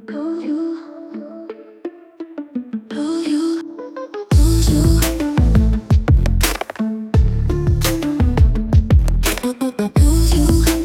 Who you, who you, who you, who you,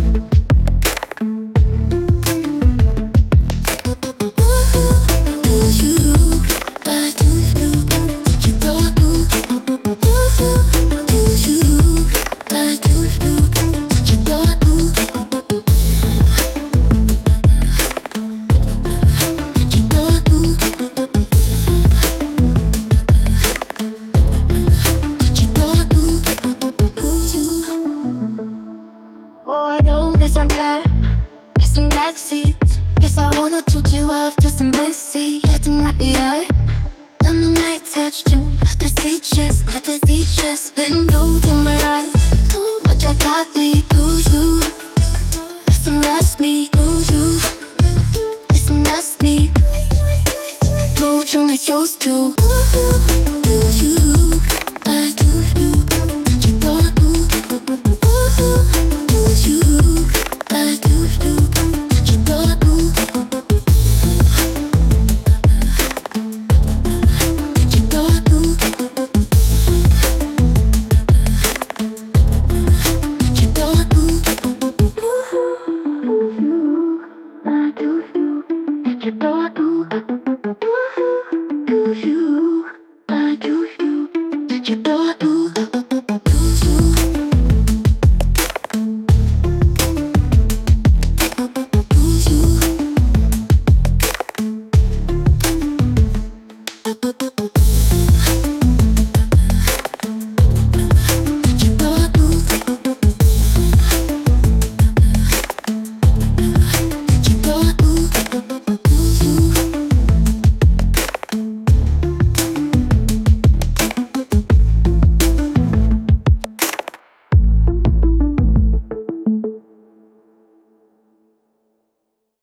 Oh, I know this I'm bad. It's some backseat. Guess I wanna took you off to some messy. Acting like the eye. I'm the night touched you. The teachers, let the teachers. Letting go to my eyes. Oh, but you got me. Who's you? Listen, that's me. Who's you? Listen, that's me. Go to my shows too.